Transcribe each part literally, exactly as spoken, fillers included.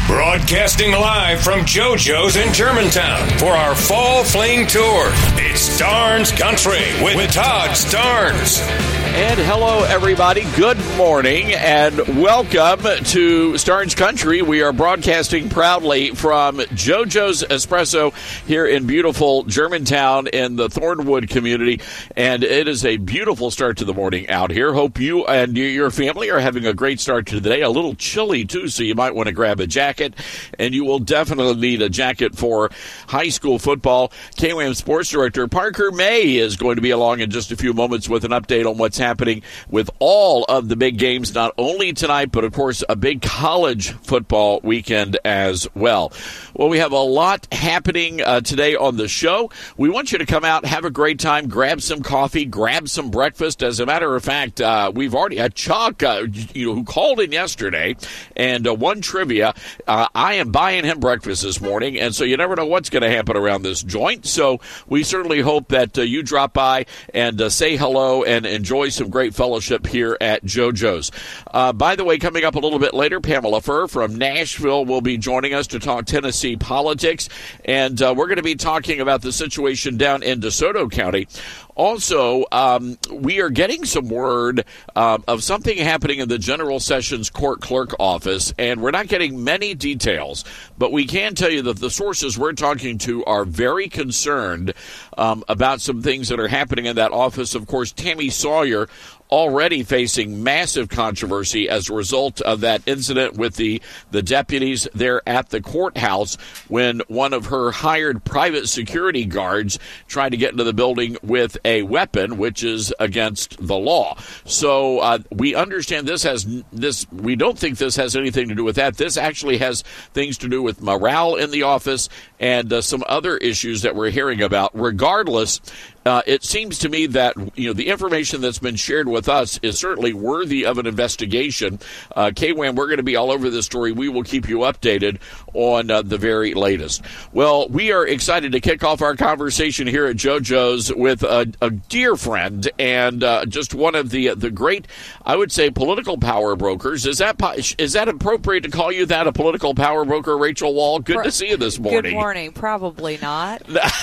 Broadcasting live from JoJo's in Germantown for our Fall Fling Tour. It's Starnes Country with, with Todd Starnes. And hello, everybody. Good morning and welcome to Starnes Country. We are broadcasting proudly from JoJo's Espresso here in beautiful Germantown in the Thornwood community. And it is a beautiful start to the morning out here. Hope you and your family are having a great start to the day. A little chilly, too, so you might want to grab a jacket. And you will definitely need a jacket for high school football. K W A M Sports Director Parker May is going to be along in just a few moments with an update on what's happening with all of the big games, not only tonight, but, of course, a big college football weekend as well. Well, we have a lot happening uh, today on the show. We want you to come out, have a great time, grab some coffee, grab some breakfast. As a matter of fact, uh, we've already had Chuck, uh, you know, who called in yesterday, and uh, one trivia. Uh, I am buying him breakfast this morning, and so you never know what's going to happen around this joint. So we certainly hope that uh, you drop by and uh, say hello and enjoy some great fellowship here at JoJo's. Uh, by the way, coming up a little bit later, Pamela Furr from Nashville will be joining us to talk Tennessee politics, and uh, we're going to be talking about the situation down in DeSoto County. Also, um, we are getting some word uh, of something happening in the General Sessions Court Clerk office, and we're not getting many details, but we can tell you that the sources we're talking to are very concerned um, about some things that are happening in that office. Of course, Tammy Sawyer already facing massive controversy as a result of that incident with the, the deputies there at the courthouse when one of her hired private security guards tried to get into the building with a weapon, which is against the law. So uh, we understand this has this. We don't think this has anything to do with that. This actually has things to do with morale in the office and uh, some other issues that we're hearing about. Regardless, Uh, it seems to me that, you know, the information that's been shared with us is certainly worthy of an investigation. Uh, K W A M, we're going to be all over this story. We will keep you updated on uh, the very latest. Well, we are excited to kick off our conversation here at JoJo's with a, a dear friend and uh, just one of the the great, I would say, political power brokers. Is that is that appropriate to call you that, a political power broker, Rachel Wall? Good Pro- to see you this morning. Good morning. Probably not,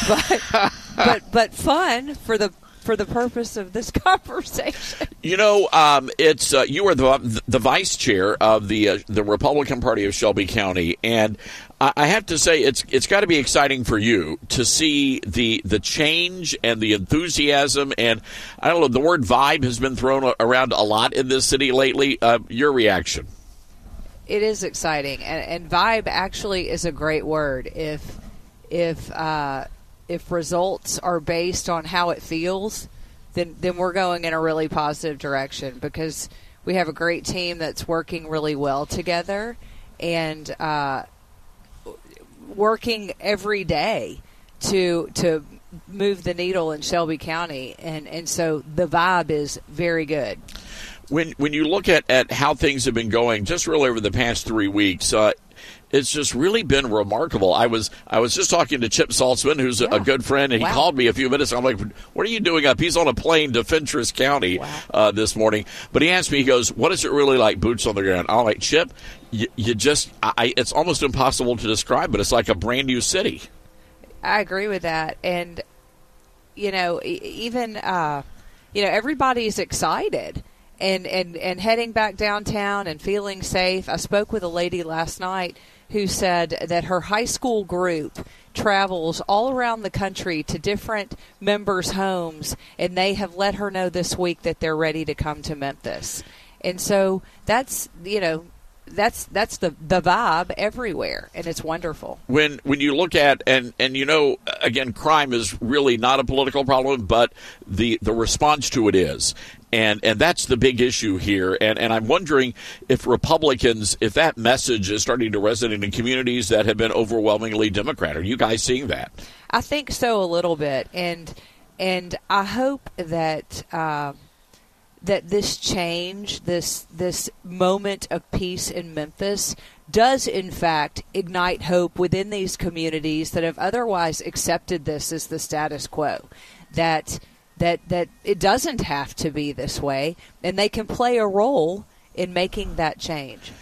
but but but fun. For the for the purpose of this conversation, you know, um, it's uh, you are the the vice chair of the uh, the Republican Party of Shelby County, and I, I have to say it's it's got to be exciting for you to see the the change and the enthusiasm, and I don't know, the word vibe has been thrown around a lot in this city lately. Uh, your reaction? It is exciting, and, and vibe actually is a great word. If if uh, If results are based on how it feels, then then we're going in a really positive direction because we have a great team that's working really well together and uh, working every day to to move the needle in Shelby County, and, and so the vibe is very good. When when you look at, at how things have been going just really over the past three weeks, uh, it's just really been remarkable. I was I was just talking to Chip Saltzman, who's yeah. a good friend, and he wow. called me a few minutes ago. I'm like, what are you doing up? He's on a plane to Fentress County wow. uh, this morning. But he asked me, he goes, what is it really like, boots on the ground? I'm like, Chip, you, you just, I, it's almost impossible to describe, but it's like a brand new city. I agree with that. And, you know, even, uh, you know, everybody's excited. And, and, and heading back downtown and feeling safe. I spoke with a lady last night who said that her high school group travels all around the country to different members' homes, and they have let her know this week that they're ready to come to Memphis. And so that's, you know, that's that's the, the vibe everywhere, and it's wonderful. When when you look at, and, and you know, again, crime is really not a political problem, but the, the response to it is. And and that's the big issue here. And and I'm wondering if Republicans, if that message is starting to resonate in communities that have been overwhelmingly Democrat. Are you guys seeing that? I think so, a little bit. And and I hope that uh, that this change, this this moment of peace in Memphis, does in fact ignite hope within these communities that have otherwise accepted this as the status quo. That that that it doesn't have to be this way, and they can play a role in making that change.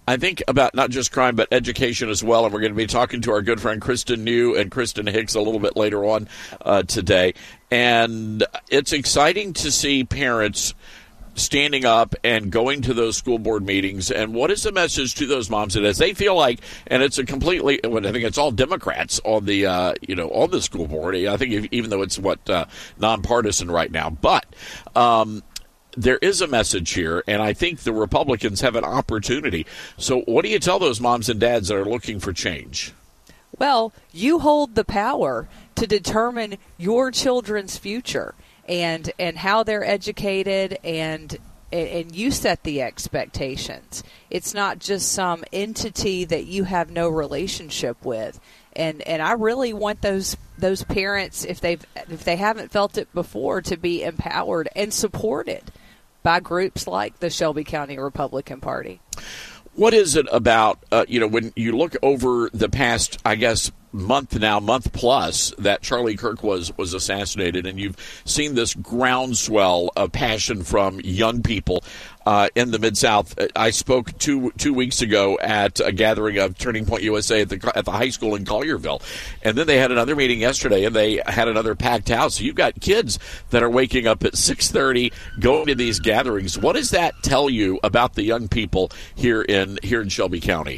I think about not just crime, but education as well. And we're going to be talking to our good friend Kristen New and Kristen Hicks a little bit later on uh, today. And it's exciting to see parents standing up and going to those school board meetings. And what is the message to those moms and dads? They feel like, and it's a completely, I think it's all Democrats on the, uh, you know, on the school board. I think even though it's what uh, nonpartisan right now, but um, there is a message here, and I think the Republicans have an opportunity. So what do you tell those moms and dads that are looking for change? Well, you hold the power to determine your children's future and and how they're educated, and and you set the expectations. It's not just some entity that you have no relationship with. And and I really want those those parents, if they've if they haven't felt it before, to be empowered and supported by groups like the Shelby County Republican Party. What is it about, uh, you know, when you look over the past, I guess, month now, month plus, that Charlie Kirk was, was assassinated, and you've seen this groundswell of passion from young people uh, in the Mid-South. I spoke two two weeks ago at a gathering of Turning Point U S A at the at the high school in Collierville, and then they had another meeting yesterday, and they had another packed house. So you've got kids that are waking up at six thirty, going to these gatherings. What does that tell you about the young people here in here in Shelby County?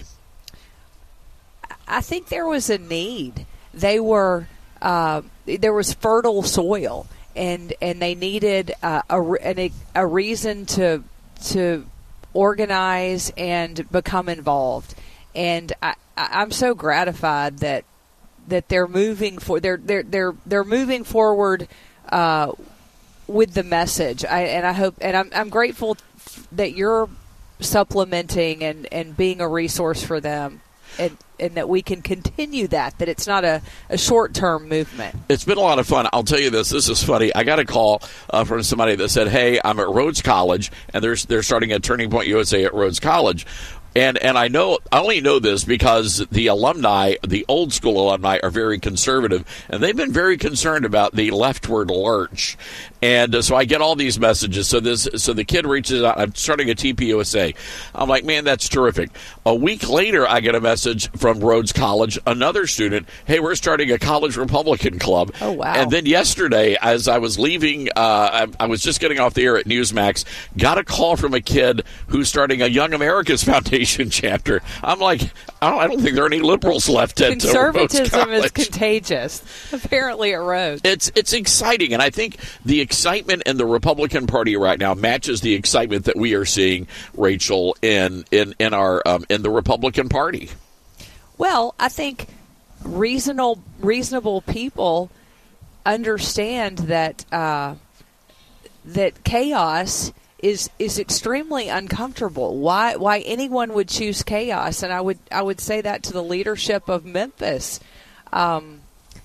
I think there was a need. They were uh, there was fertile soil, and and they needed uh, a a, a reason to to organize and become involved. And I, I'm so gratified that that they're moving for they're they're they're they're moving forward uh, with the message. I, and I hope and I'm I'm grateful that you're supplementing and, and being a resource for them. And, and that we can continue that, that it's not a, a short-term movement. It's been a lot of fun. I'll tell you this. This is funny. I got a call uh, from somebody that said, hey, I'm at Rhodes College, and they're, they're starting a Turning Point U S A at Rhodes College. And and I know I only know this because the alumni, the old school alumni, are very conservative, and they've been very concerned about the leftward lurch. And uh, so I get all these messages. So this so the kid reaches out. I'm starting a T P U S A. I'm like, man, that's terrific. A week later, I get a message from Rhodes College, another student. Hey, we're starting a college Republican club. Oh wow! And then yesterday, as I was leaving, uh, I, I was just getting off the air at Newsmax, got a call from a kid who's starting a Young America's Foundation chapter. I'm like, I don't, I don't think there are any liberals left at Conservatism is contagious, apparently at Rhodes. It's it's exciting, and I think the excitement in the Republican Party right now matches the excitement that we are seeing, Rachel, in in in our um, in the Republican Party. Well, I think reasonable reasonable people understand that uh, that chaos is is extremely uncomfortable. Why why anyone would choose chaos? And I would I would say that to the leadership of Memphis. Um,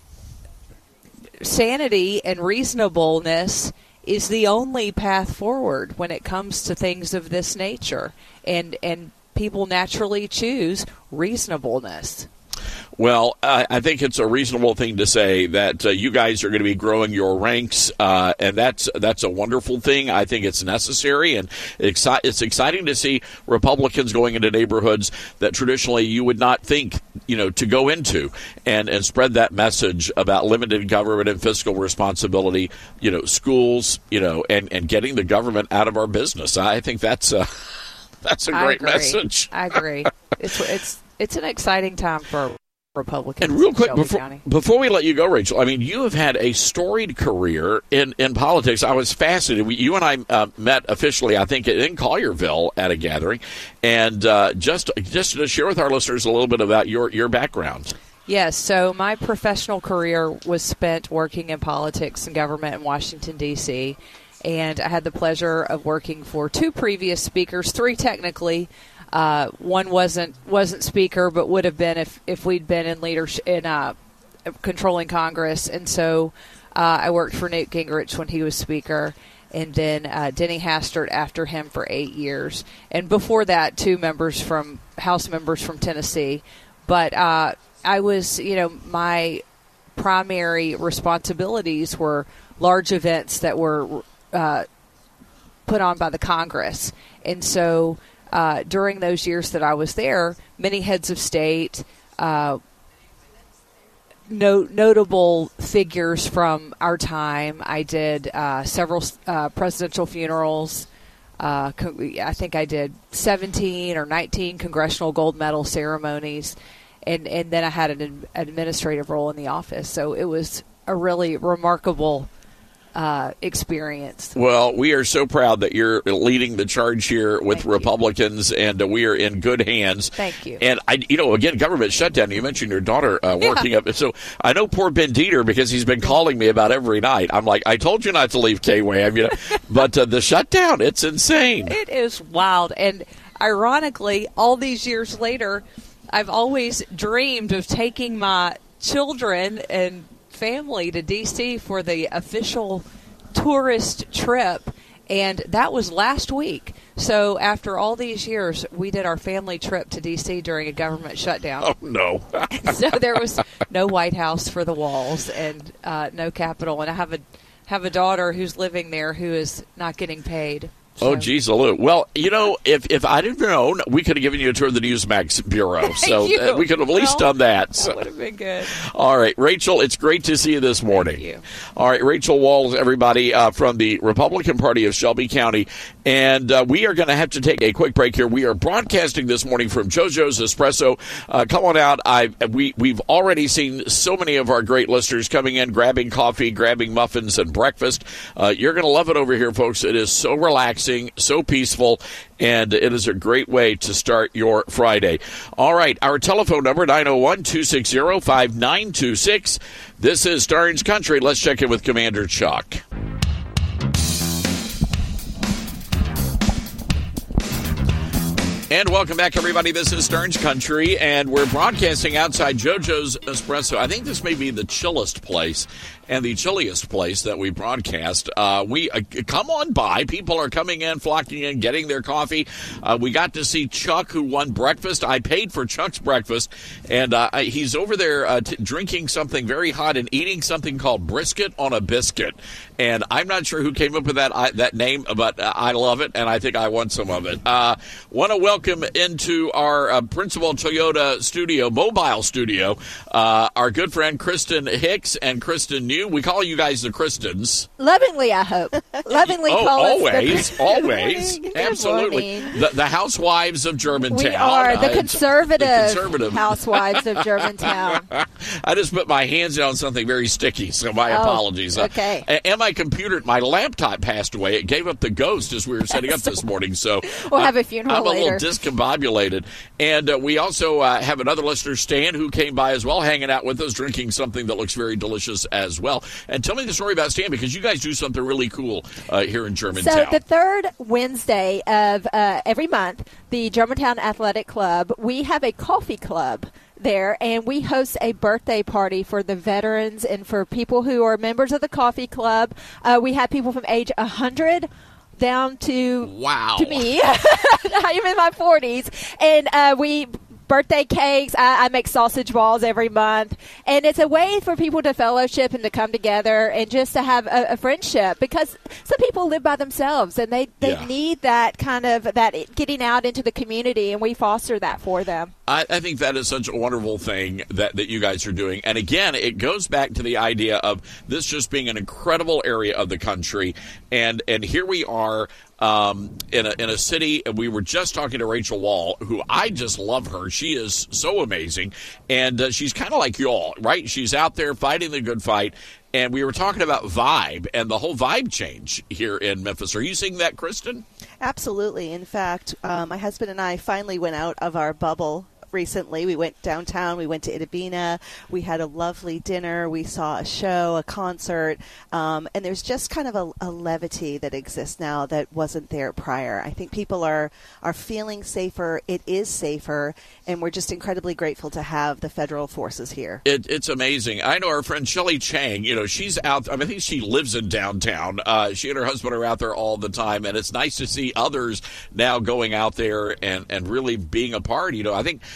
sanity and reasonableness is the only path forward when it comes to things of this nature, and and people naturally choose reasonableness. Well, uh, I think it's a reasonable thing to say that uh, you guys are going to be growing your ranks, uh, and that's that's a wonderful thing. I think it's necessary, and exci- it's exciting to see Republicans going into neighborhoods that traditionally you would not think, you know, to go into, and, and spread that message about limited government and fiscal responsibility, you know, schools, you know, and, and getting the government out of our business. I think that's a, that's a great message. I agree. It's it's it's an exciting time for Republicans. And real quick, Shelby before, County. before we let you go, Rachel, I mean, you have had a storied career in, in politics. I was fascinated. We, you and I uh, met officially, I think, in Collierville at a gathering. And uh, just just to share with our listeners a little bit about your, your background. Yes, so my professional career was spent working in politics and government in Washington, D C, and I had the pleasure of working for two previous speakers, three technically. Uh, one wasn't wasn't speaker, but would have been if, if we'd been in leadership in uh, controlling Congress. And so uh, I worked for Newt Gingrich when he was speaker, and then uh, Denny Hastert after him for eight years, and before that, two members from House members from Tennessee. But uh, I was, you know, my primary responsibilities were large events that were uh, put on by the Congress, and so. uh, during those years that I was there, many heads of state, uh, no, notable figures from our time. I did uh, several uh, presidential funerals. Uh, I think I did seventeen or nineteen congressional gold medal ceremonies, and, and then I had an administrative role in the office. So it was a really remarkable uh, experience. Well, we are so proud that you're leading the charge here with Thank Republicans, you. and uh, we are in good hands. Thank you. And, I, you know, again, government shutdown, you mentioned your daughter uh, working yeah. up. So I know poor Ben Dieter, because he's been calling me about every night. I'm like, I told you not to leave K W A M, you know. But uh, the shutdown, it's insane. It is wild. And ironically, all these years later, I've always dreamed of taking my children and family to D C for the official tourist trip, and that was last week. So after all these years, we did our family trip to D C during a government shutdown. Oh, no. So there was no White House for the walls and uh, no Capitol, and I have a have a daughter who's living there who is not getting paid. So. Oh, geez, Lou. Well, you know, if, if I'd have known, we could have given you a tour of the Newsmax Bureau. So uh, we could have at least well, done that. So. That would have been good. All right, Rachel, it's great to see you this morning. Thank you. All right, Rachel Walls, everybody, uh, from the Republican Party of Shelby County. And uh, we are going to have to take a quick break here. We are broadcasting this morning from JoJo's Espresso. Uh, come on out. I we, We've already seen so many of our great listeners coming in, grabbing coffee, grabbing muffins and breakfast. Uh, you're going to love it over here, folks. It is so relaxing, so peaceful, and it is a great way to start your Friday. All right, our telephone number, nine oh one, two six zero, five nine two six. This is Starnes Country. Let's check in with Commander Chuck. And welcome back, everybody. This is Starnes Country, and we're broadcasting outside JoJo's Espresso. I think this may be the chillest place and the chilliest place that we broadcast. Uh, we uh, come on by. People are coming in, flocking in, getting their coffee. Uh, we got to see Chuck, who won breakfast. I paid for Chuck's breakfast, and uh, he's over there uh, t- drinking something very hot and eating something called brisket on a biscuit. And I'm not sure who came up with that I, that name, but uh, I love it, and I think I want some of it. Uh, want to welcome into our uh, Principal Toyota studio, mobile studio, uh, our good friend Kristen Hicks and Kristen New. We call you guys the Kristens. Lovingly, I hope. Lovingly oh, call always, us the always, Good absolutely. morning. The, the housewives of Germantown. We are the uh, conservative, the conservative housewives of Germantown. I just put my hands on something very sticky, so my oh, apologies. Okay. Uh, and my computer, my laptop passed away. It gave up the ghost as we were setting up this morning. So we'll uh, have a funeral I'm later. a little discombobulated. And uh, we also uh, have another listener, Stan, who came by as well, hanging out with us, drinking something that looks very delicious as well. And tell me the story about Stan, because you guys do something really cool uh, here in Germantown. So the third Wednesday of uh, every month, the Germantown Athletic Club, we have a coffee club there, and we host a birthday party for the veterans and for people who are members of the coffee club. Uh, we have people from age one hundred down to wow. to me. I am in my forties, and uh, we birthday cakes. I, I make sausage balls every month, and it's a way for people to fellowship and to come together and just to have a, a friendship, because some people live by themselves and they, they yeah. need that kind of that getting out into the community, and we foster that for them. I, I think that is such a wonderful thing that, that you guys are doing. And again, it goes back to the idea of this just being an incredible area of the country. And and here we are um, in, a, in a city, and we were just talking to Rachel Wall, who I just love her. She is so amazing. And uh, she's kind of like y'all, right? She's out there fighting the good fight. And we were talking about vibe and the whole vibe change here in Memphis. Are you seeing that, Kristen? Absolutely. In fact, uh, my husband and I finally went out of our bubble recently. We went downtown. We went to Itabena. We had a lovely dinner. We saw a show, a concert. Um, and there's just kind of a, a levity that exists now that wasn't there prior. I think people are, are feeling safer. It is safer. And we're just incredibly grateful to have the federal forces here. It, it's amazing. I know our friend Shelley Chang, you know, she's out. I, mean, I think she lives in downtown. Uh, she and her husband are out there all the time. And it's nice to see others now going out there and, and really being a part. You know, I think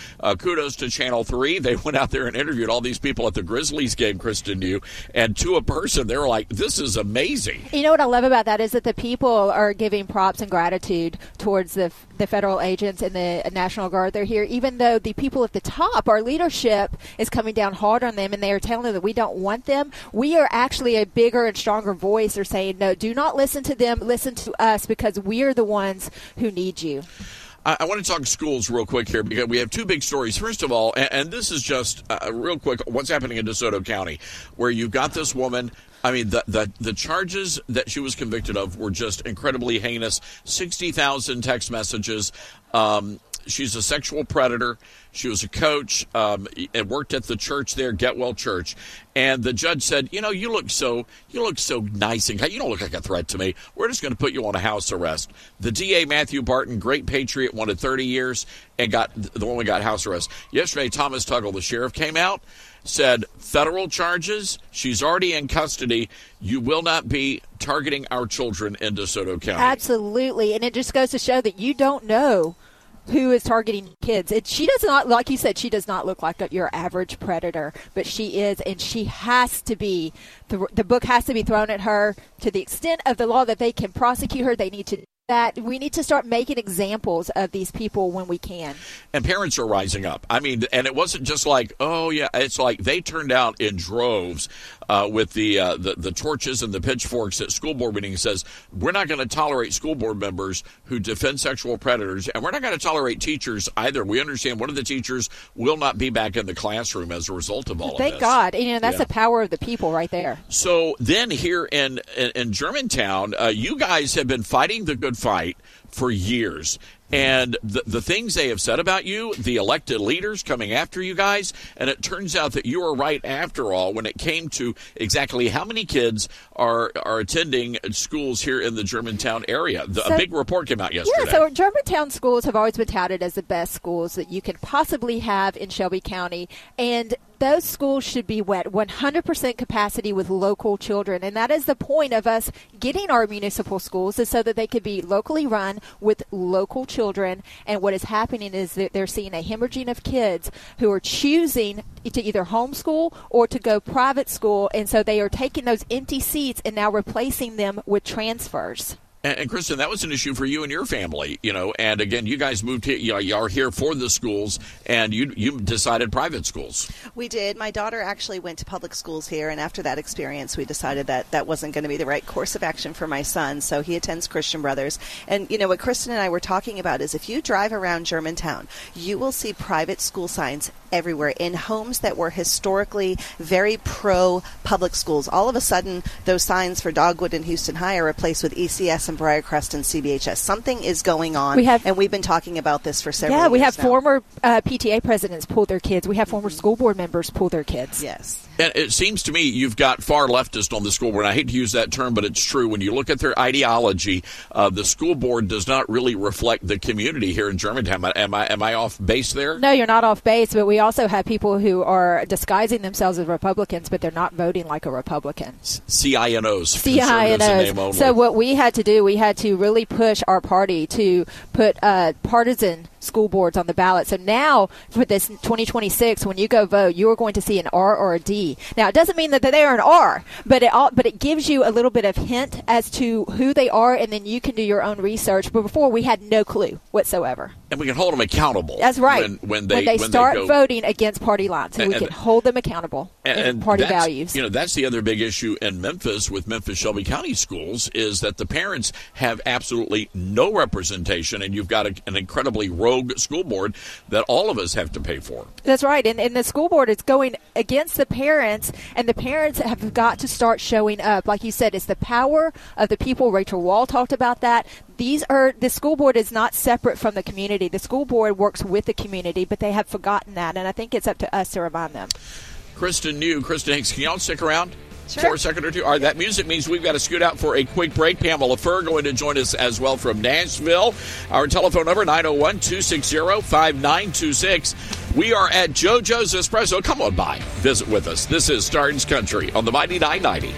uh, kudos to Channel three. They went out there and interviewed all these people at the Grizzlies game, Kristen knew, and to a person, they were like, this is amazing. You know what I love about that is that the people are giving props and gratitude towards the the federal agents and the National Guard. They're here, even though the people at the top, our leadership, is coming down hard on them, and they are telling them that we don't want them. We are actually a bigger and stronger voice. They're saying, no, do not listen to them. Listen to us, because we are the ones who need you. I, I want to talk schools real quick here, because we have two big stories. First of all, and, and this is just uh, real quick, what's happening in DeSoto County, where you've got this woman. I mean, the, the the charges that she was convicted of were just incredibly heinous. sixty thousand text messages. Um, she's a sexual predator. She was a coach um, and worked at the church there, Get Well Church. And the judge said, you know, you look so you look so nice and you don't look like a threat to me. We're just going to put you on a house arrest. The D A, Matthew Barton, great patriot, wanted thirty years and got the one got house arrest. Yesterday, Thomas Tuggle, the sheriff, came out, said federal charges. She's already in custody. You will not be targeting our children in DeSoto County. Absolutely. And it just goes to show that you don't know who is targeting kids. It, she does not, like you said, she does not look like a, your average predator, but she is, and she has to be, the, the book has to be thrown at her. To the extent of the law that they can prosecute her, they need to do that. We need to start making examples of these people when we can. And parents are rising up. I mean, and it wasn't just like, oh, yeah, it's like they turned out in droves uh, with the, uh, the the torches and the pitchforks at school board meetings. Says, we're not going to tolerate school board members who defend sexual predators, and we're not going to tolerate teachers either. We understand one of the teachers will not be back in the classroom as a result of all Thank of this. Thank God. You know, that's yeah. the power of the people right there. So then here in, in, in Germantown, uh, you guys have been fighting the good fight for years. And the, the things they have said about you, the elected leaders coming after you guys, and it turns out that you were right after all when it came to exactly how many kids are are attending schools here in the Germantown area. The, so, a big report came out yesterday. Yeah, so Germantown schools have always been touted as the best schools that you can possibly have in Shelby County, and those schools should be wet, one hundred percent capacity with local children. And that is the point of us getting our municipal schools, is so that they could be locally run with local children. And what is happening is that they're seeing a hemorrhaging of kids who are choosing to either homeschool or to go private school. And so they are taking those empty seats and now replacing them with transfers. And, and Kristen, that was an issue for you and your family, you know. And again, you guys moved here, you know, you are here for the schools, and you you decided private schools. We did. My daughter actually went to public schools here, and after that experience, we decided that that wasn't going to be the right course of action for my son. So he attends Christian Brothers. And you know what Kristen and I were talking about is if you drive around Germantown, you will see private school signs everywhere in homes that were historically very pro public schools. All of a sudden, those signs for Dogwood and Houston High are replaced with E C S and Briarcrest and C B H S. Something is going on, we have, and we've been talking about this for several years Yeah, we have now. former uh, P T A presidents pull their kids. We have former school board members pull their kids. Yes. And it seems to me you've got far leftists on the school board. I hate to use that term, but it's true. When you look at their ideology, uh, the school board does not really reflect the community here in Germantown. Am I am I off base there? No, you're not off base, but we also have people who are disguising themselves as Republicans, but they're not voting like a Republican. C I N Os. C I N Os. So what we had to do, we had to really push our party to put uh, partisan school boards on the ballot. So now for this twenty twenty-six, when you go vote, you are going to see an R or a D. Now, it doesn't mean that they are an R, but it all, but it gives you a little bit of hint as to who they are, and then you can do your own research. But before, we had no clue whatsoever. And we can hold them accountable. That's right. When, when they, when they when start they go, voting against party lines, so and, we can hold them accountable and, in and party that's, values. You know, that's the other big issue in Memphis with Memphis Shelby County schools is that the parents have absolutely no representation, and you've got a, an incredibly rogue school board that all of us have to pay for. That's right. And, and the school board is going against the parents, and the parents have got to start showing up. Like you said, it's the power of the people. Rachel Wall talked about that. These are the school board is not separate from the community. The school board works with the community, but they have forgotten that, and I think it's up to us to remind them. Kristen New, Kristen Hicks, can y'all stick around? Sure. For a second or two. All right, that music means we've got to scoot out for a quick break. Pamela Furr going to join us as well from Nashville. Our telephone number, nine oh one, two six zero, five nine two six. We are at JoJo's Espresso. Come on by. Visit with us. This is Starnes Country on the Mighty nine ninety.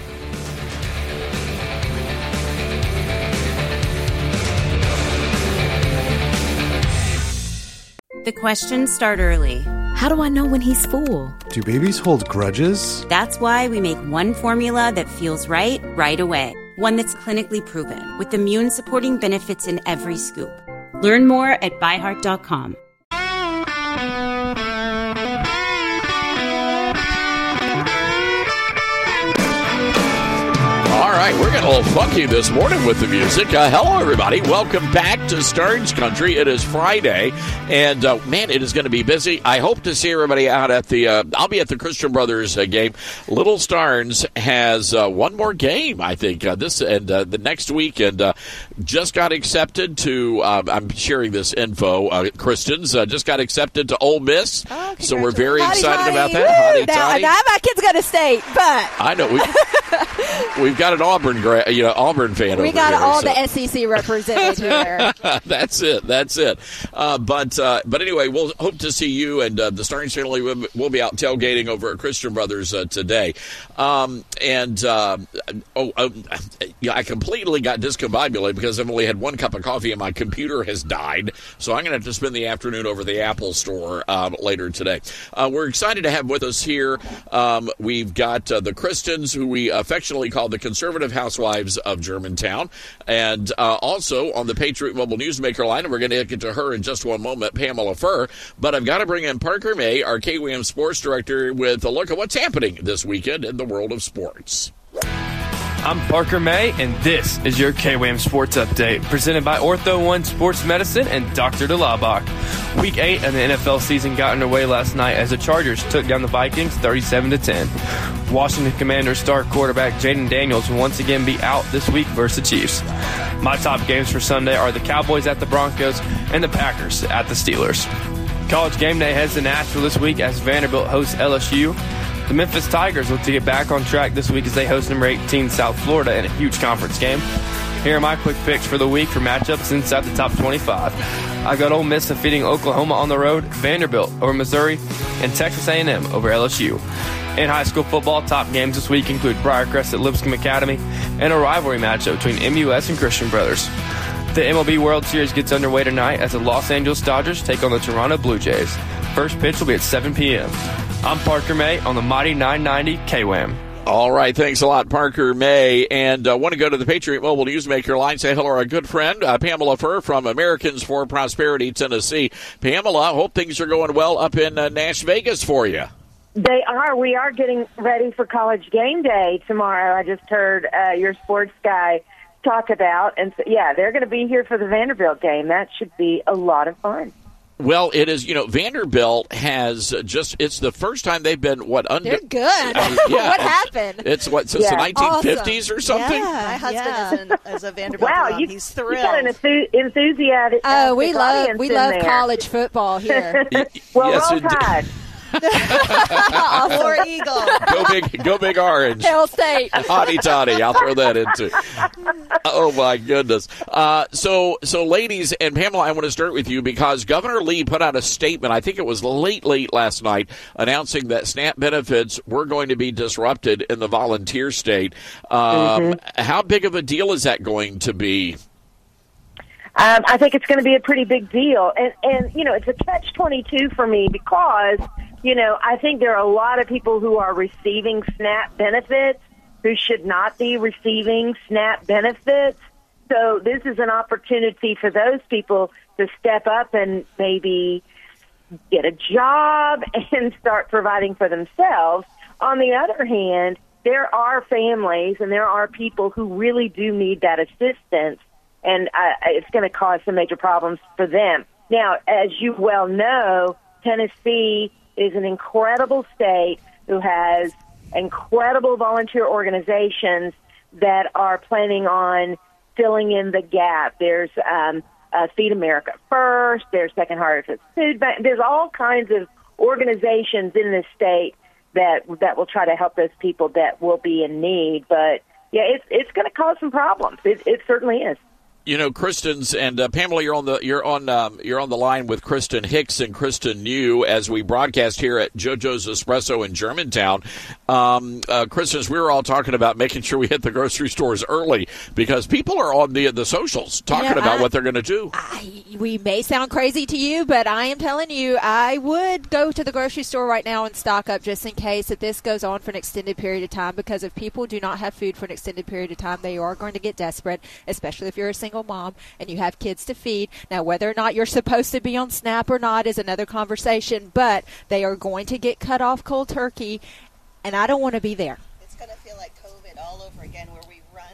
The questions start early. How do I know when he's full? Do babies hold grudges? That's why we make one formula that feels right, right away. One that's clinically proven, with immune-supporting benefits in every scoop. Learn more at by heart dot com. All right, we're getting a little funky this morning with the music. Uh, hello, everybody. Welcome back to Starnes Country. It is Friday, and, uh, man, it is going to be busy. I hope to see everybody out at the uh, – I'll be at the Christian Brothers uh, game. Little Starnes has uh, one more game, I think, uh, this and uh, the next week, and uh, just got accepted to uh, – I'm sharing this info. Uh, Kristen's uh, just got accepted to Ole Miss, oh, so we're very Hotty, excited hotty. about that. Hotty, now, toddy. now my kid's going to state, but – I know. We, we've got an Auburn, gra- you know, Auburn fan. We over got here, all so. the S E C represented here. That's it. That's it. Uh, but uh, but anyway, we'll hope to see you and uh, the Starnes family. Will, will be out tailgating over at Christian Brothers uh, today. Um, and uh, oh, oh, yeah, I completely got discombobulated because I've only had one cup of coffee and my computer has died. So I'm going to have to spend the afternoon over the Apple Store um, later today. Uh, we're excited to have with us here. Um, we've got uh, the Kristens, who we affectionately call the conservative housewives of Germantown. And uh, also on the Patriot Mobile Newsmaker line, and we're going to get to her in just one moment, Pamela Furr. But I've got to bring in Parker May, our K W A M sports director, with a look at what's happening this weekend in the world of sports. I'm Parker May, and this is your K W A M Sports Update, presented by Ortho One Sports Medicine and Doctor DeLabach. Week eight of the N F L season got underway last night as the Chargers took down the Vikings thirty-seven to ten. Washington Commanders star quarterback Jaden Daniels will once again be out this week versus the Chiefs. My top games for Sunday are the Cowboys at the Broncos and the Packers at the Steelers. College Game Day heads to Nashville this week as Vanderbilt hosts L S U. The Memphis Tigers look to get back on track this week as they host number eighteen South Florida in a huge conference game. Here are my quick picks for the week for matchups inside the top twenty-five. I've got Ole Miss defeating Oklahoma on the road, Vanderbilt over Missouri, and Texas A and M over L S U. In high school football, top games this week include Briarcrest at Lipscomb Academy and a rivalry matchup between M U S and Christian Brothers. The M L B World Series gets underway tonight as the Los Angeles Dodgers take on the Toronto Blue Jays. First pitch will be at seven p.m. I'm Parker May on the Mighty nine ninety K W A M. All right, thanks a lot, Parker May. And I uh, want to go to the Patriot Mobile Newsmaker line, say hello to our good friend, uh, Pamela Furr from Americans for Prosperity, Tennessee. Pamela, hope things are going well up in uh, Nash Vegas for you. They are. We are getting ready for College Game Day tomorrow. I just heard uh, your sports guy talk about. And, so, yeah, they're going to be here for the Vanderbilt game. That should be a lot of fun. Well, it is, you know, Vanderbilt has just, it's the first time they've been, what, under. They're good. Uh, yeah, what happened? It's, what, since yeah. the nineteen fifties awesome. or something? Yeah, my husband yeah. is, an, is a Vanderbilt wow, alum. you, He's thrilled. You got an enthu- enthusiastic Oh, we love audience we in love there. college football here. well, Yes, roll it- tide. War Eagle. Go big, go big orange. Hell State. Hotty toddy. I'll throw that in too. Oh my goodness. Uh, so, so ladies and Pamela, I want to start with you because Governor Lee put out a statement. I think it was late, late last night, announcing that SNAP benefits were going to be disrupted in the volunteer state. Um, mm-hmm. How big of a deal is that going to be? Um, I think it's going to be a pretty big deal. And, and you know, it's a catch twenty-two for me because, you know, I think there are a lot of people who are receiving SNAP benefits who should not be receiving SNAP benefits. So this is an opportunity for those people to step up and maybe get a job and start providing for themselves. On the other hand, there are families and there are people who really do need that assistance. And uh, it's going to cause some major problems for them. Now, as you well know, Tennessee is an incredible state who has incredible volunteer organizations that are planning on filling in the gap. There's um, uh, Feed America First, there's Second Harvest Food Bank. There's all kinds of organizations in this state that that will try to help those people that will be in need. But, yeah, it's, it's going to cause some problems. It, it certainly is. You know, Kristen's and uh, Pamela, you're on the you're on um, you're on the line with Kristen Hicks and Kristen New as we broadcast here at JoJo's Espresso in Germantown. Um, uh, Kristen, we were all talking about making sure we hit the grocery stores early because people are on the the socials talking you know, about I, what they're going to do. I, we may sound crazy to you, but I am telling you, I would go to the grocery store right now and stock up just in case that this goes on for an extended period of time. Because if people do not have food for an extended period of time, they are going to get desperate, especially if you're a single mom and you have kids to feed. Now, whether or not you're supposed to be on SNAP or not is another conversation, but they are going to get cut off cold turkey, and I don't want to be there. It's going to feel like COVID all over again where we run.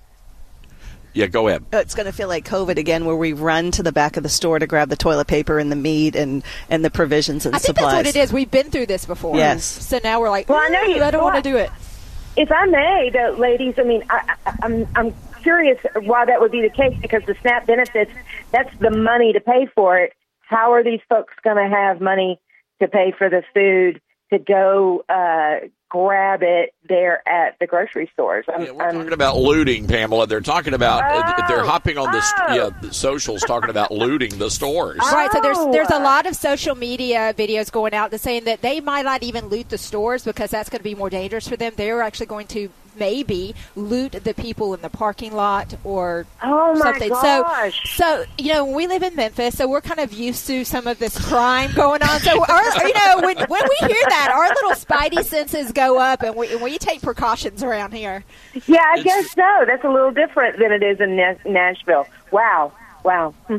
Yeah, go ahead. It's going to feel like COVID again where we run to the back of the store to grab the toilet paper and the meat and, and the provisions and I think supplies. that's what it is. We've been through this before. Yes. So now we're like, Well, I know you- I don't want to do it. If I may, though, ladies, I mean, I, I, I'm I'm curious why that would be the case, because the SNAP benefits, that's the money to pay for it. How are these folks going to have money to pay for the food to go uh, grab it there at the grocery stores? I'm, Yeah, we're I'm, talking about looting, Pamela. They're talking about Oh, they're hopping on the, st- oh. yeah, the socials talking about looting the stores. Right, so there's there's a Oh. lot of social media videos going out that saying that they might not even loot the stores because that's going to be more dangerous for them. They're actually going to maybe loot the people in the parking lot or Oh, my something. gosh. So, so you know, we live in Memphis, so we're kind of used to some of this crime going on. So, our, you know, when when we hear that, our little spidey senses go up, and we and we take precautions around here. yeah, I It's- guess so. That's a little different than it is in Nash- Nashville. Wow. Wow. Hmm.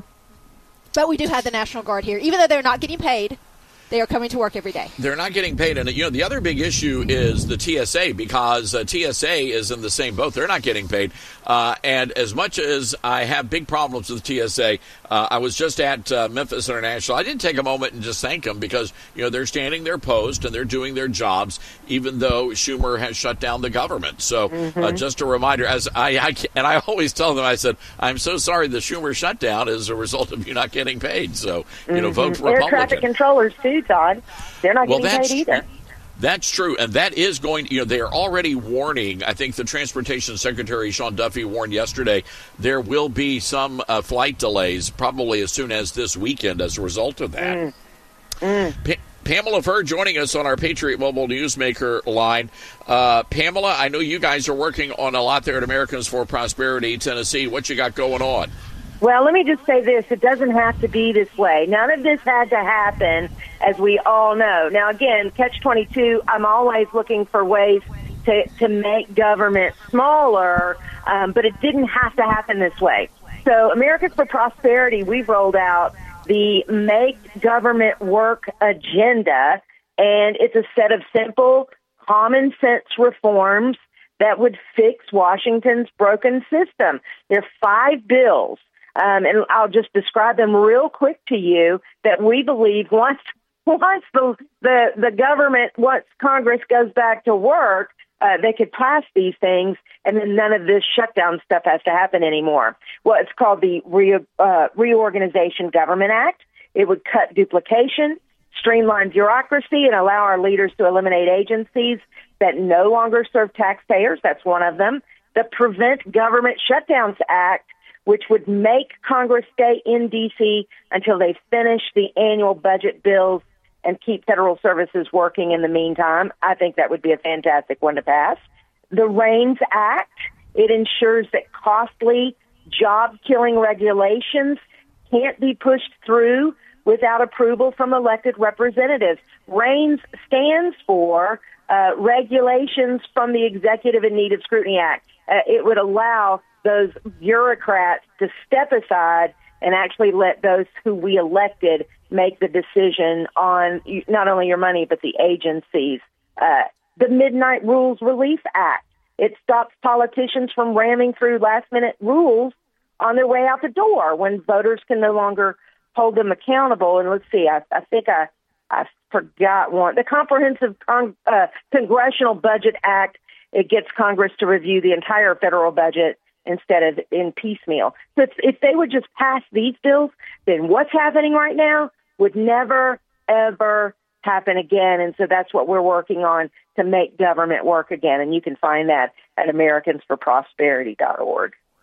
But we do have the National Guard here, even though they're not getting paid. They are coming to work every day. They're not getting paid. And, you know, the other big issue is the T S A, because uh, T S A is in the same boat. They're not getting paid. Uh, and as much as I have big problems with T S A, uh, I was just at uh, Memphis International. I didn't take a moment and just thank them because, you know, they're standing their post and they're doing their jobs, even though Schumer has shut down the government. So Mm-hmm. uh, just a reminder, as I, I and I always tell them, I said, I'm so sorry the Schumer shutdown is a result of you not getting paid. So, you know, vote Air Republican. traffic controllers, too, Todd. They're not Well, getting that's paid either. That's true, and that is going, you know, they are already warning. I think the Transportation Secretary, Sean Duffy, warned yesterday there will be some uh, flight delays probably as soon as this weekend as a result of that. Mm. Mm. Pa- Pamela Furr joining us on our Patriot Mobile Newsmaker line. Uh, Pamela, I know you guys are working on a lot there at Americans for Prosperity, Tennessee. What you got going on? Well, let me just say this. It doesn't have to be this way. None of this had to happen, as we all know. Now, again, catch twenty-two, I'm always looking for ways to, to make government smaller, um, but it didn't have to happen this way. So Americans for Prosperity, we've rolled out the Make Government Work agenda, and it's a set of simple, common sense reforms that would fix Washington's broken system. There are five bills. Um, and I'll just describe them real quick to you, that we believe once once the the, the government, once Congress goes back to work, uh, they could pass these things, and then none of this shutdown stuff has to happen anymore. Well, it's called the Re, uh, Reorganization Government Act. It would cut duplication, streamline bureaucracy, and allow our leaders to eliminate agencies that no longer serve taxpayers. That's one of them. The Prevent Government Shutdowns Act, which would make Congress stay in D C until they finish the annual budget bills and keep federal services working in the meantime. I think that would be a fantastic one to pass. The REINS Act, it ensures that costly, job-killing regulations can't be pushed through without approval from elected representatives. REINS stands for uh, Regulations from the Executive in Need of Scrutiny Act. Uh, it would allow those bureaucrats to step aside and actually let those who we elected make the decision on not only your money, but the agencies. Uh, the Midnight Rules Relief Act. It stops politicians from ramming through last-minute rules on their way out the door when voters can no longer hold them accountable. And let's see, I, I think I, I forgot one. The Comprehensive Con- uh, Congressional Budget Act, it gets Congress to review the entire federal budget instead of in piecemeal. So if, if they would just pass these bills, then what's happening right now would never, ever happen again. And so that's what we're working on, to make government work again. And you can find that at Americans for Prosperity dot org.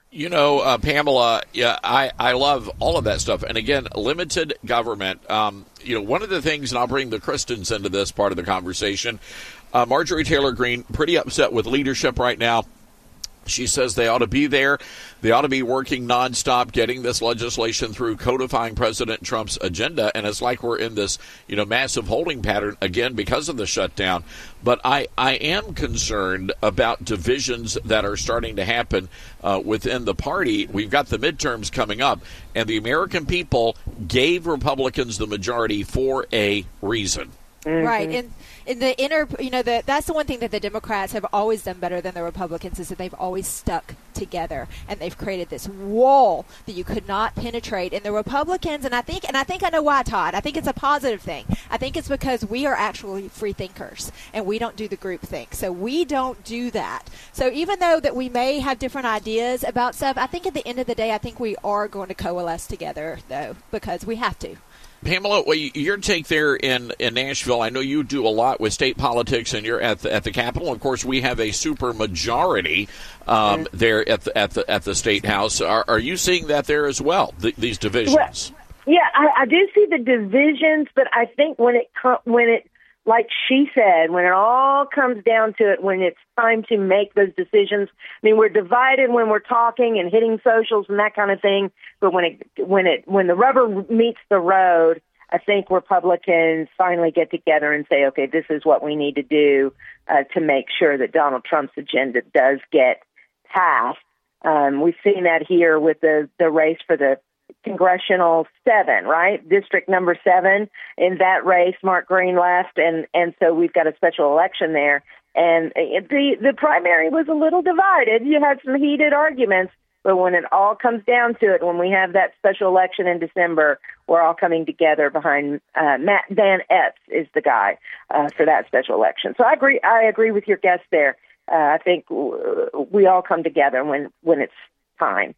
You know, uh, Pamela, yeah, I, I love all of that stuff. And again, limited government. Um, you know, one of the things, and I'll bring the Christians into this part of the conversation, uh, Marjorie Taylor Greene, pretty upset with leadership right now. She says they ought to be there. They ought to be working nonstop, getting this legislation through, codifying President Trump's agenda. And it's like we're in this, you know, massive holding pattern again because of the shutdown. But I, I am concerned about divisions that are starting to happen uh, within the party. We've got the midterms coming up, and the American people gave Republicans the majority for a reason. Mm-hmm. Right. And in the inner, you know, the, that's the one thing that the Democrats have always done better than the Republicans is that they've always stuck together, and they've created this wall that you could not penetrate. And the Republicans, and I think, and I think I know why, Todd. I think it's a positive thing. I think it's because we are actually free thinkers, and we don't do the group think. So we don't do that. So even though that we may have different ideas about stuff, I think at the end of the day, I think we are going to coalesce together, though, because we have to. Pamela, well, your take there in, in Nashville, I know you do a lot with state politics, and you're at the, at the Capitol. Of course, we have a super majority um, mm-hmm. there at the, at the at the State House. Are, are you seeing that there as well, th- these divisions? Well, yeah, I, I do see the divisions, but I think when it when it, like she said, when it all comes down to it, when it's time to make those decisions, I mean, we're divided when we're talking and hitting socials and that kind of thing. But when it when it when the rubber meets the road, I think Republicans finally get together and say, okay, this is what we need to do uh, to make sure that Donald Trump's agenda does get passed. Um, we've seen that here with the, the race for the congressional seven, right? District number seven. In that race, Mark Green left, and, and so we've got a special election there. And the the primary was a little divided. You had some heated arguments, but when it all comes down to it, when we have that special election in December, we're all coming together behind uh, Matt Van Epps is the guy uh, for that special election. So I agree. I agree with your guest there. Uh, I think w- we all come together when when it's time.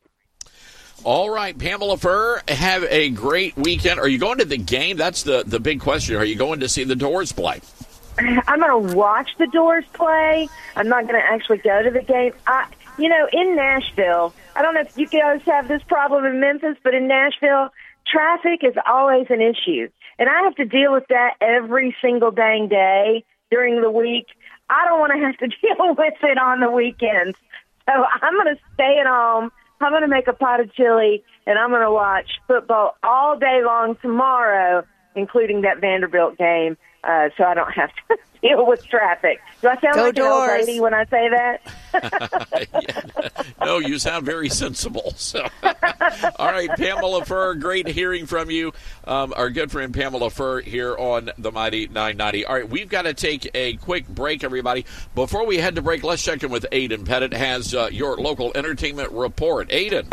All right, Pamela Furr, have a great weekend. Are you going to the game? That's the, the big question. Are you going to see the Doors play? I'm going to watch the Doors play. I'm not going to actually go to the game. I, you know, in Nashville, I don't know if you guys have this problem in Memphis, but in Nashville, traffic is always an issue. And I have to deal with that every single dang day during the week. I don't want to have to deal with it on the weekends. So I'm going to stay at home. I'm going to make a pot of chili, and I'm going to watch football all day long tomorrow, including that Vanderbilt game, uh, so I don't have to deal with traffic. Do I sound Go like Doors. an old lady when I say that? Yeah. No, you sound very sensible. So, all right, Pamela Furr, great hearing from you. Um, our good friend Pamela Furr here on the Mighty nine ninety. All right, we've got to take a quick break, everybody. Before we head to break, let's check in with Aiden Pettit, has uh, your local entertainment report. Aiden.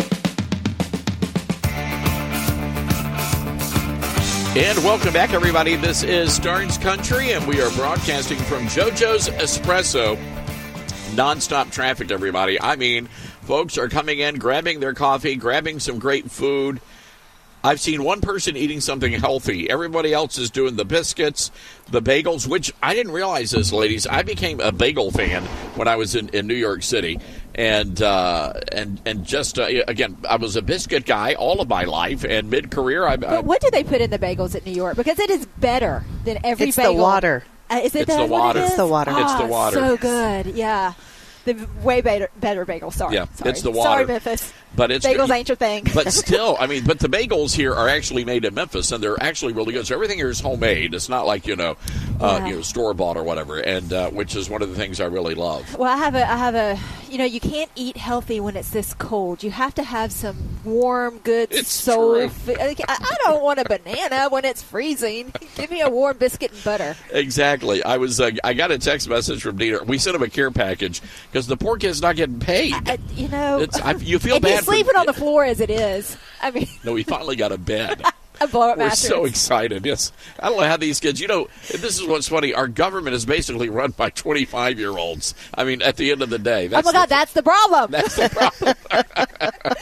And welcome back, everybody. This is Starnes Country, and we are broadcasting from JoJo's Espresso. Nonstop traffic, everybody. I mean, folks are coming in, grabbing their coffee, grabbing some great food. I've seen one person eating something healthy. Everybody else is doing the biscuits, the bagels, which I didn't realize this, ladies. I became a bagel fan when I was in, in New York City. And, uh, and, and just, uh, again, I was a biscuit guy all of my life, and mid-career, I... But what do they put in the bagels at New York? Because it is better than every it's bagel. It's the water. Uh, is it it's the water. It it's the water. Oh, it's the water. So good, yeah. The way better, better bagel. Sorry, yeah, sorry. It's the water. Sorry, Memphis. But it's bagels ain't your thing. But still, I mean, but the bagels here are actually made in Memphis, and they're actually really good. So everything here is homemade. It's not like you know, uh, yeah. you know, store bought or whatever. And uh, which is one of the things I really love. Well, I have a, I have a, you know, you can't eat healthy when it's this cold. You have to have some warm, good it's soul. True. I, I don't want a banana when it's freezing. Give me a warm biscuit and butter. Exactly. I was, uh, I got a text message from Dina. We sent him a care package because the poor kid's not getting paid. I, you know, it's, I, you feel and bad. He's sleeping for, on the floor as it is. I mean, no, he finally got a bed. A blow-up We're mattress. so excited. Yes, I don't know how these kids. You know, this is what's funny. Our government is basically run by twenty-five-year-olds. I mean, at the end of the day, that's oh my God, the, that's the problem. That's the problem.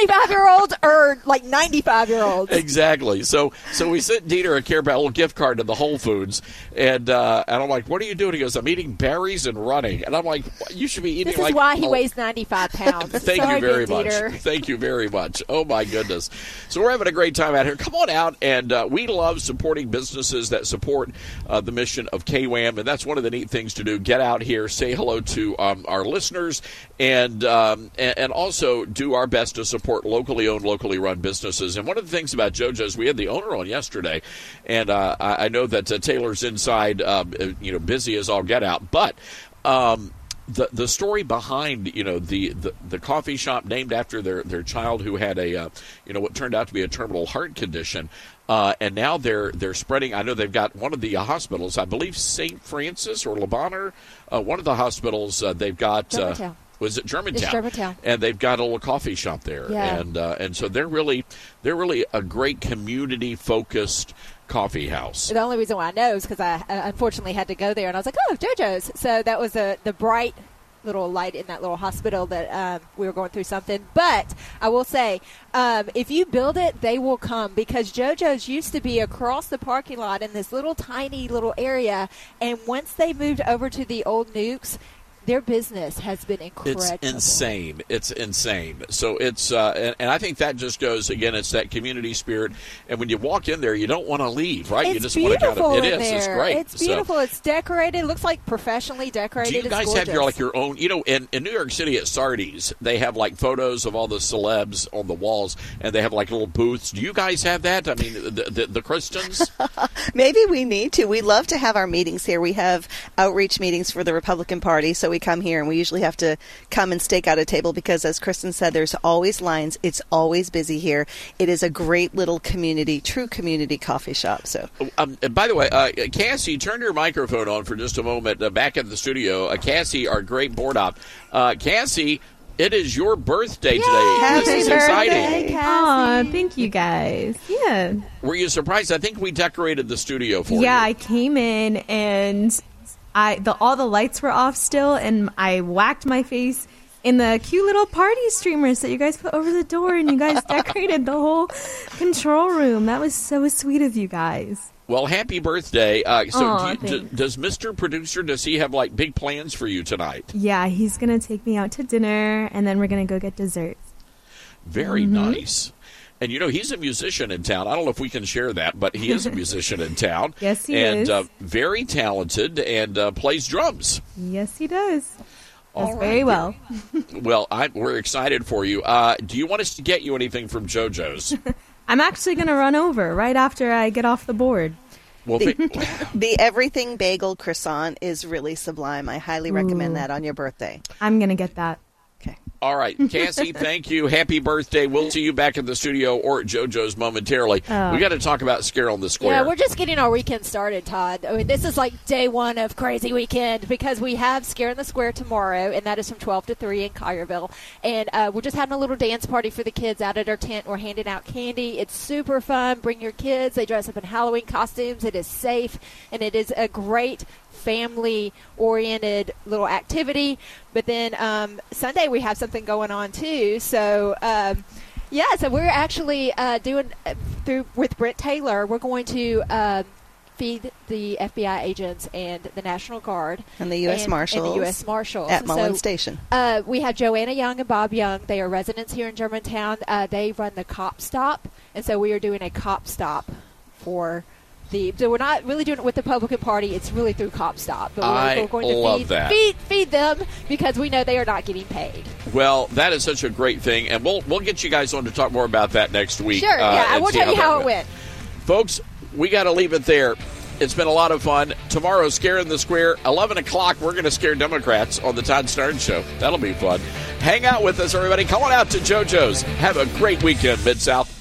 twenty-five-year-olds or like ninety-five-year-olds. Exactly. So so we sent Dieter a Care Bear, a little gift card to the Whole Foods, and uh, and I'm like, what are you doing? He goes, I'm eating berries and running. And I'm like, you should be eating This like... is why he oh. weighs ninety-five pounds. Thank Sorry, you very Big much. Dieter. Thank you very much. Oh, my goodness. So we're having a great time out here. Come on out, and uh, we love supporting businesses that support uh, the mission of K W A M, and that's one of the neat things to do. Get out here, say hello to um, our listeners, and, um, and and also do our best to support locally owned, locally run businesses. And one of the things about JoJo's, we had the owner on yesterday, and uh, I, I know that uh, Taylor's inside, um, you know, busy as all get out, but um, the the story behind, you know, the, the, the coffee shop named after their, their child who had a, uh, you know, what turned out to be a terminal heart condition. Uh, and now they're they're spreading. I know they've got one of the uh, hospitals, I believe Saint Francis or Le Bonheur, uh, one of the hospitals uh, they've got. Uh, was it Germantown? It's Germantown. And they've got a little coffee shop there. Yeah. And uh, and so they're really they're really a great community focused coffee house. The only reason why I know is because I uh, unfortunately had to go there, and I was like, oh, JoJo's. So that was a, the bright little light in that little hospital that um, we were going through something. But I will say, um, if you build it, they will come, because JoJo's used to be across the parking lot in this little tiny little area, and once they moved over to the old Nukes, their business has been incredible. It's insane. It's insane. So it's, uh, and, and I think that just goes, again, it's that community spirit. And when you walk in there, you don't want to leave, right? It's you just beautiful want to kind of, it in is. there. It's great. It's beautiful. So, it's decorated. It looks like professionally decorated. do you guys it's have your, like, your own, you know, in, in New York City at Sardi's, they have like photos of all the celebs on the walls, and they have like little booths. Do you guys have that? I mean, the, the, the Christians? Maybe we need to. We love to have our meetings here. We have outreach meetings for the Republican Party, so we come here and we usually have to come and stake out a table because, as Kristen said, there's always lines. It's always busy here. It is a great little community, true community coffee shop. So, um, and by the way, uh, Cassie, turn your microphone on for just a moment. Uh, back at the studio, uh, Cassie, our great board op. Uh, Cassie, it is your birthday today. Happy this is birthday, exciting. Aw, thank you guys. Yeah. Were you surprised? I think we decorated the studio for you. Yeah, I came in and I the all the lights were off still, and I whacked my face in the cute little party streamers that you guys put over the door, and you guys decorated the whole control room. That was so sweet of you guys. Well, happy birthday. Uh, so Aw, do you, d- does Mister Producer, does he have like big plans for you tonight? Yeah, he's going to take me out to dinner, and then we're going to go get dessert. Very Mm-hmm. nice. And, you know, he's a musician in town. I don't know if we can share that, but he is a musician in town. Yes, he and, is. And uh, very talented, and uh, plays drums. Yes, he does. All Does right. very well. Well, I, we're excited for you. Uh, do you want us to get you anything from JoJo's? I'm actually going to run over right after I get off the board. Well, the, the everything bagel croissant is really sublime. I highly recommend Ooh. that on your birthday. I'm going to get that. Okay. All right, Cassie, thank you. Happy birthday. We'll see you back in the studio or at JoJo's momentarily. Oh. We got to talk about Scare on the Square. Yeah, we're just getting our weekend started, Todd. I mean, this is like day one of Crazy Weekend because we have Scare in the Square tomorrow, and that is from twelve to three in Collierville. And uh, we're just having a little dance party for the kids out at our tent. We're handing out candy. It's super fun. Bring your kids. They dress up in Halloween costumes. It is safe, and it is a great family-oriented little activity. But then um, Sunday we have something going on too. So um, yeah, so we're actually uh, doing uh, through with Brent Taylor. We're going to uh, feed the F B I agents and the National Guard and the U S and, Marshals and the U S Marshals at Mullen so, Station. Uh, we have Joanna Young and Bob Young. They are residents here in Germantown. Uh, they run the Cop Stop, and so we are doing a Cop Stop for. The, so we're not really doing it with the Republican Party. It's really through Cop Stop. But we're, I we're going to love feed, that. feed feed them because we know they are not getting paid. Well, that is such a great thing, and we'll we'll get you guys on to talk more about that next week. Sure, uh, yeah, I and will see tell you how that it went. Folks, we got to leave it there. It's been a lot of fun. Tomorrow, Scare in the Square, eleven o'clock, we're going to scare Democrats on the Todd Stern Show. That'll be fun. Hang out with us, everybody. Come on out to JoJo's. Have a great weekend, Mid-South.